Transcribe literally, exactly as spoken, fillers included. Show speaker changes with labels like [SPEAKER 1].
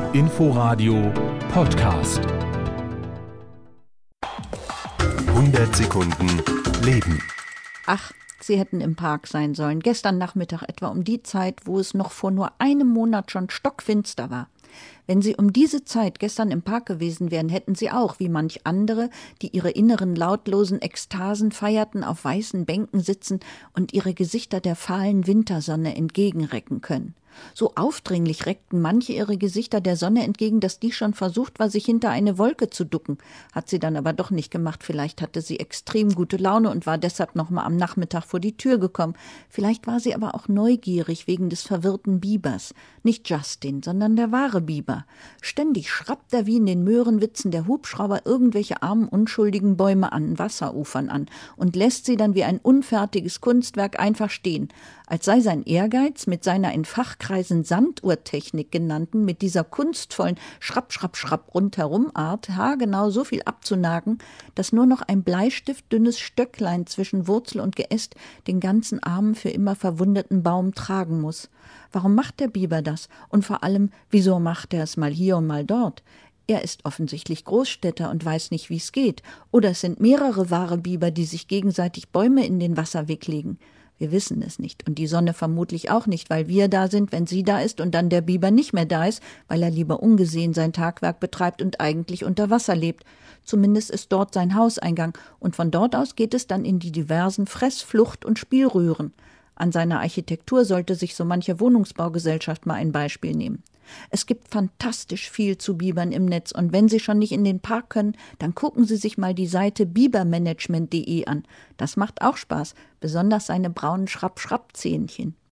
[SPEAKER 1] Inforadio Podcast.
[SPEAKER 2] hundert Sekunden Leben.
[SPEAKER 3] Ach, Sie hätten im Park sein sollen, gestern Nachmittag etwa um die Zeit, wo es noch vor nur einem Monat schon stockfinster war. Wenn Sie um diese Zeit gestern im Park gewesen wären, hätten Sie auch, wie manch andere, die ihre inneren lautlosen Ekstasen feierten, auf weißen Bänken sitzen und ihre Gesichter der fahlen Wintersonne entgegenrecken können. So aufdringlich reckten manche ihre Gesichter der Sonne entgegen, dass die schon versucht war, sich hinter eine Wolke zu ducken. Hat sie dann aber doch nicht gemacht. Vielleicht hatte sie extrem gute Laune und war deshalb noch mal am Nachmittag vor die Tür gekommen. Vielleicht war sie aber auch neugierig wegen des verwirrten Bibers. Nicht Justin, sondern der wahre Biber. Ständig schrappt er wie in den Möhrenwitzen der Hubschrauber irgendwelche armen, unschuldigen Bäume an Wasserufern an und lässt sie dann wie ein unfertiges Kunstwerk einfach stehen. Als sei sein Ehrgeiz mit seiner in Fachkreisen Sanduhrtechnik genannten, mit dieser kunstvollen Schrapp, Schrapp, Schrapp rundherum Art, haargenau so viel abzunagen, dass nur noch ein bleistiftdünnes Stöcklein zwischen Wurzel und Geäst den ganzen armen, für immer verwundeten Baum tragen muss. Warum macht der Biber das? Und vor allem, wieso macht er es mal hier und mal dort? Er ist offensichtlich Großstädter und weiß nicht, wie es geht. Oder es sind mehrere wahre Biber, die sich gegenseitig Bäume in den Wasserweg legen. Wir wissen es nicht und die Sonne vermutlich auch nicht, weil wir da sind, wenn sie da ist und dann der Biber nicht mehr da ist, weil er lieber ungesehen sein Tagwerk betreibt und eigentlich unter Wasser lebt. Zumindest ist dort sein Hauseingang und von dort aus geht es dann in die diversen Fress-, Flucht- und Spielröhren. An seiner Architektur sollte sich so manche Wohnungsbaugesellschaft mal ein Beispiel nehmen. Es gibt fantastisch viel zu Bibern im Netz und wenn Sie schon nicht in den Park können, dann gucken Sie sich mal die Seite bibermanagement punkt de an. Das macht auch Spaß, besonders seine braunen Schrapp-Schrapp-Zähnchen.